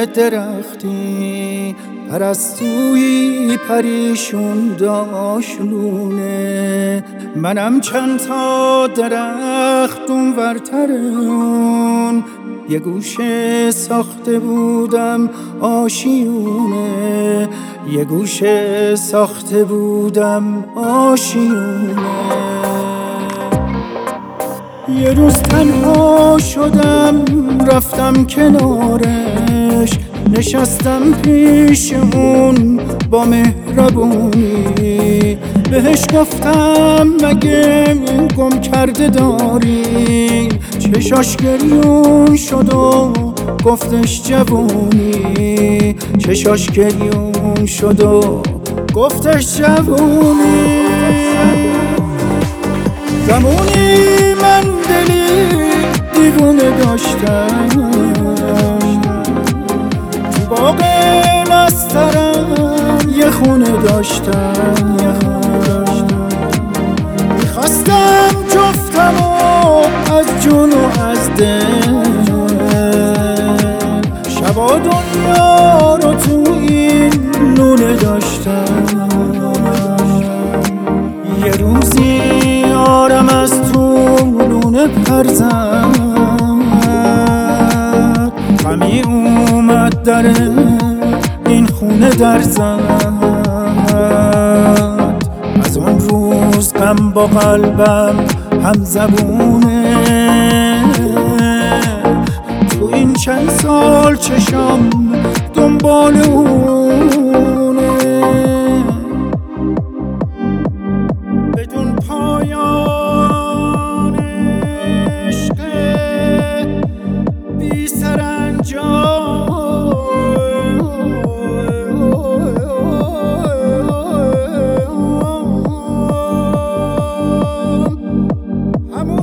درختی پرستویی پریشون داشت لونه. منم چند تا درخت اونورتر اون یه گوشه ساخته بودم آشیونه، یه گوشه ساخته بودم آشیونه. یه روز تنها شدم رفتم کنارش، نشستم پیش اون با مهربونی، بهش گفتم مگه گم کرده داری؟ چشاش گریون شد و گفتش جوونی، چشاش گریون شد و گفتش جوونی. زمونی من دلی دیوونه داشتم، تو باغ نسترم یه خونه داشتم. میخواستم جفتم و از جون و از دل، شبا دنیا رو تو این لونه داشتم. یه روزی یارم از تو لونه پر زد، غمی اومد در این خونه در زد. از اون روز غم با قلبم هم زبونه، تو این چند سال چشم دنبال اونه. بدون پایان عشق بی سرانجام، همون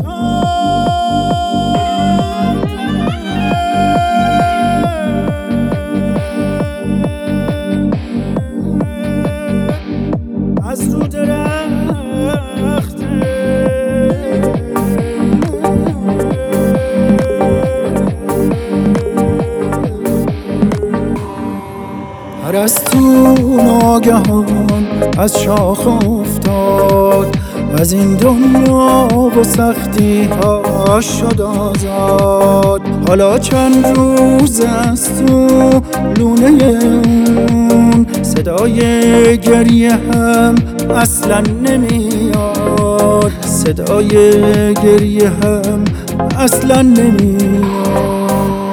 افتاد از رو درخت. پرستو ناگهان از شاخ افتاد، از این دنیا و سختی ها شد آزاد. حالا چند روز از تو لونه اون صدای گریه هم اصلا نمیاد، صدای گریه هم اصلا نمیاد.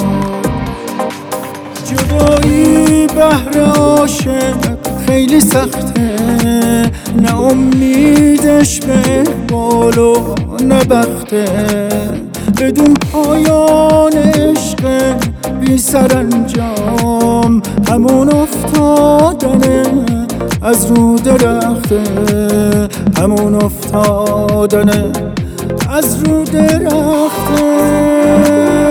جدایی بهر عاشق خیلی سخته، نه امیدش به بال و نه بخته. بدون پایان عشق بی سرانجام، همون افتادنه از رو درخته، همون افتادنه از رو درخته.